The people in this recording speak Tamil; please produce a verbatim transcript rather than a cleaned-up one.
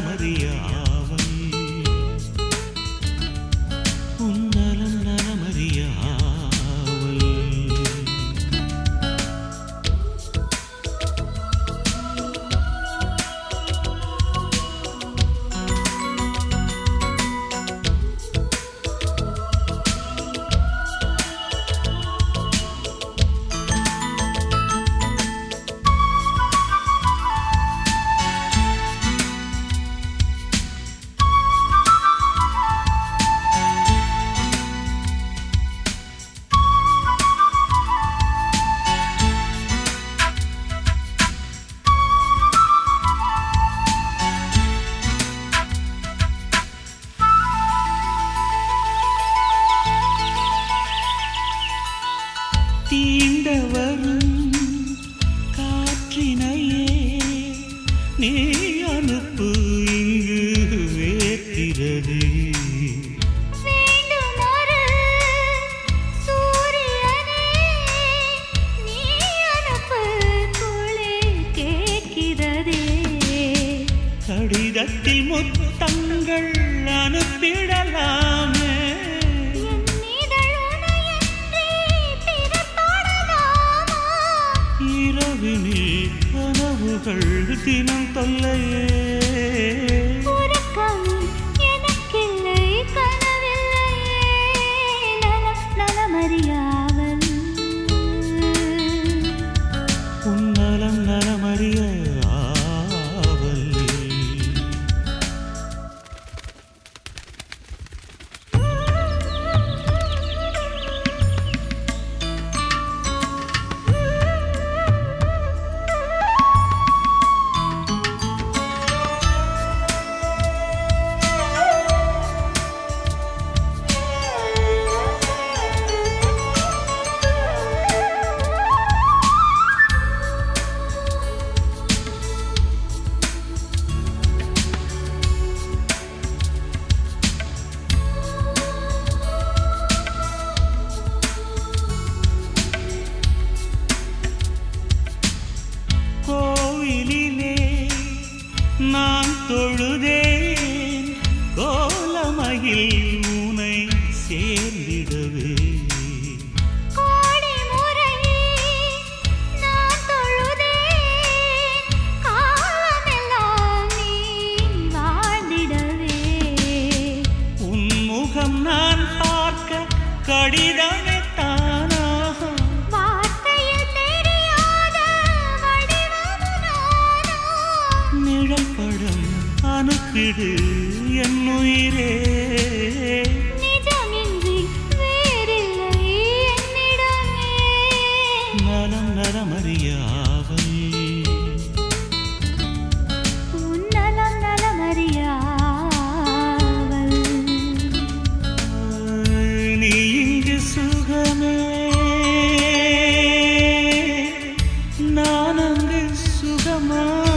நலமறியாவல் உன் நலம் நலமறியாவல் தீண்டவரும் காற்றினையே நீ அனுப்பு இங்கு வேற்கிறது கடிதத்தில் முத்தங்கள் அனுப்பிடலாமே இரவினில் கனவுகள் தினம் தொல்லையே எனக்கில்லை கனவில்லையே நலம் நலமறியாவல் உன் நலம் நலமறியாவல் நான் தொழுதேன் கோலமயில் உனை சேர்ந்திடவே கோடி முறை நான் தொழுதேன் காலமெல்லாம் நீ வாழ்ந்திடவே உன் முகம் நான் பார்க்க கடிதமே தானாக நிழல் படம் அனுப்பிடு என் உயிரே நிஜமின்றி வேறில்லை என்னிடமே நலம் நலமறியாவல் உன் நலம் நலமறியாவல் நீ இங்கு சுகமே நான் அங்கு சுகமா